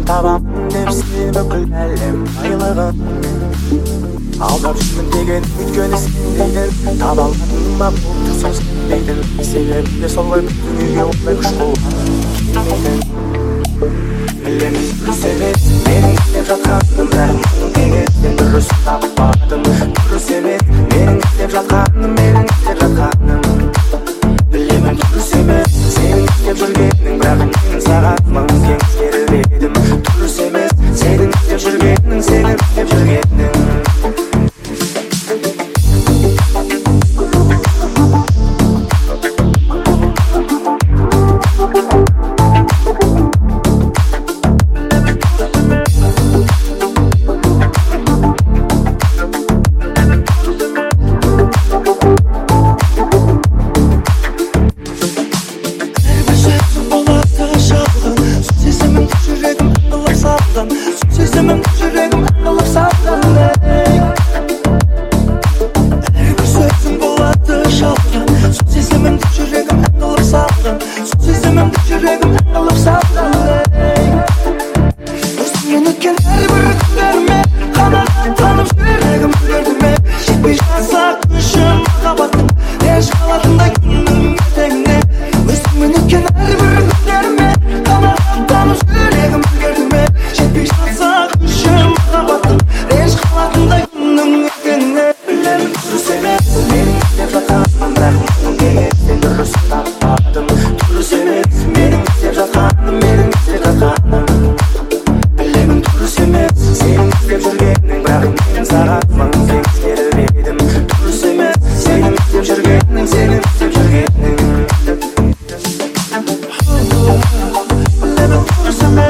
табамын деп сен бүкіл әлем байлығын. Алдап жүрмін деген өйткені сен дейтін, таба алмадың ба болды сол сен дейтін. Себебі де сол ғой дүниеге ондай күш келмейтін. Білемін дұрыс емес менің істеп жатқаным, бірақ мұның кеңестен дұрыс таппадым. Дұрыс емес менің істеп жатқаным, менің істеп жатқаным. Білемін дұрыс емес сенің істеп жүргенің, бірақ мен саған мың кеңес берер едім. Дұрыс емес сенің істеп жүргенің, сенің істеп жүргенің. Some